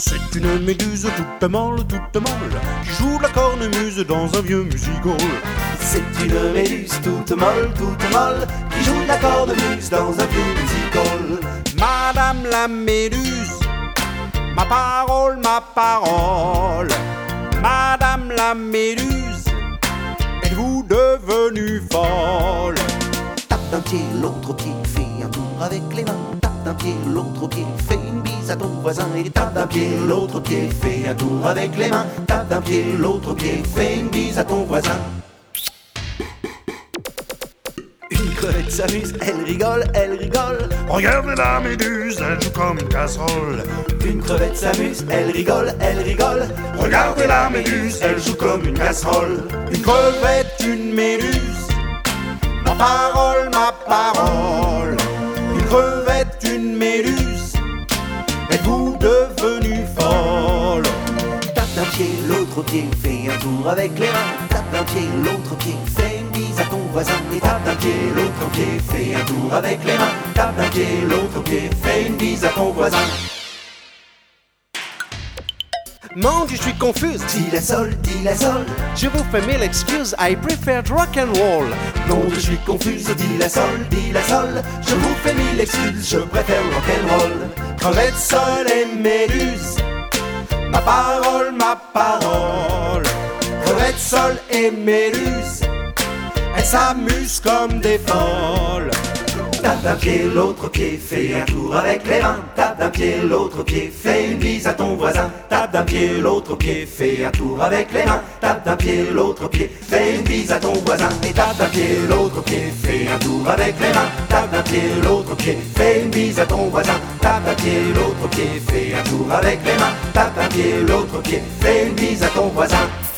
C'est une méduse toute molle, qui joue de la cornemuse dans un vieux music-hall. C'est une méduse toute molle, qui joue de la cornemuse dans un vieux music-hall. Madame la méduse, ma parole, Madame la méduse, êtes-vous devenue folle? Tape d'un pied, l'autre pied, fais un tour avec les mains. Tape d'un pied, l'autre pied, fais une bise à ton voisin. Et tape d'un pied, l'autre pied, fais un tour avec les mains. Tape d'un pied, l'autre pied, fais une bise à ton voisin. Une crevette s'amuse, elle rigole. Regardez la méduse, elle joue comme une casserole. Une crevette s'amuse, elle rigole. Regardez la méduse, elle joue comme une casserole. Une crevette, une méduse, ma parole. Une crevette, une méduse, êtes-vous devenue folle? Tape d'un pied, l'autre pied, fais un tour avec les mains. Tape d'un pied, l'autre pied, fais une bise à ton voisin. Et tape d'un pied, l'autre pied, fais un tour avec les mains. Tape d'un pied, l'autre pied, fais une bise à ton voisin. Mon Dieu, je suis confuse. Dis la sol. Je vous fais mille excuses, I prefer rock and roll. Non, je suis confuse, dis la sol. Je vous fais mille excuses, je préfère rock'n'roll. Crevette, sol et méduse, ma parole. Crevette, sol et méduse, elles s'amusent comme des folles. Tape d'un pied, l'autre pied, fais un tour avec les mains. Tape d'un pied, l'autre pied, fais une bise à ton voisin. Tape d'un pied, l'autre pied, fais un tour avec les mains. Tape d'un pied, l'autre pied, fais une bise à ton voisin. Et tape d'un pied, l'autre pied, fais un tour avec les mains. Tape d'un pied, l'autre pied, fais une bise à ton voisin. Tape d'un pied, l'autre pied, fais un tour avec les mains. Tape d'un pied, l'autre pied, fais une bise à ton voisin.